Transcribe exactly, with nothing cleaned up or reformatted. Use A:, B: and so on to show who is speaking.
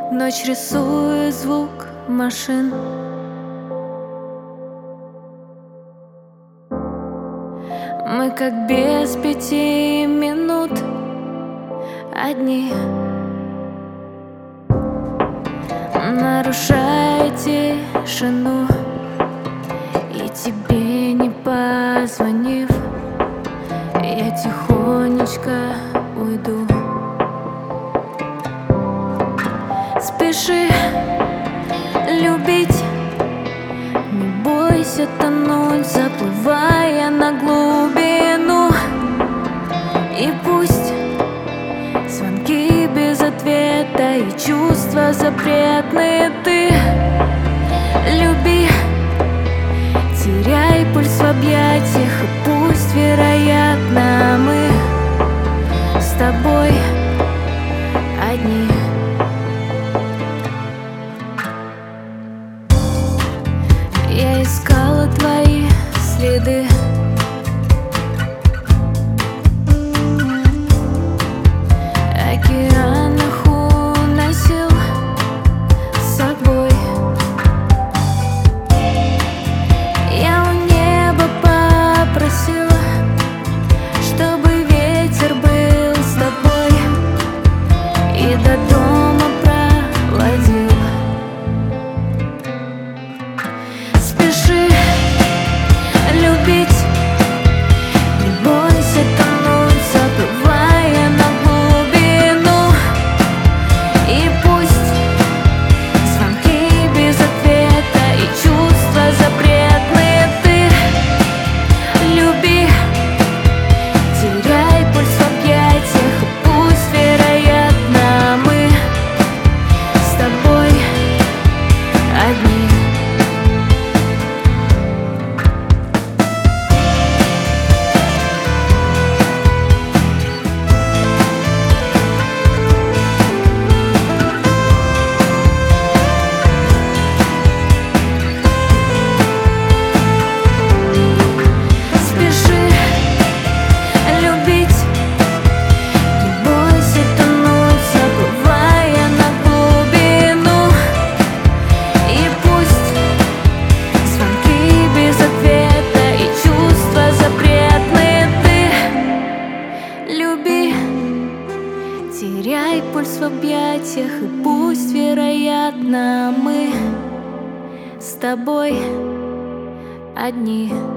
A: Ночь рисует звук машин. Мы как без пяти минут одни, нарушая тишину. И тебе не позвонив, я тихонечко уйду. Спеши любить, не бойся тонуть, заплывая на глубину. И пусть звонки без ответа и чувства запретные, ты люби, теряй пульс в объятиях, и пусть, вероятно, мы с тобой одни. Я искала твои следы, океанах уносил с собой. Я у неба попросила, чтобы ветер был с тобой и до дома проводил. Спеши любить, не бойся тонуть, заплывая на глубину. И пусть звонки без ответа и чувства запретные, ты люби, теряй пульс в объятиях, и пусть, вероятно, мы с тобой одни. Теряй пульс в объятиях, и пусть, вероятно, мы с тобой одни.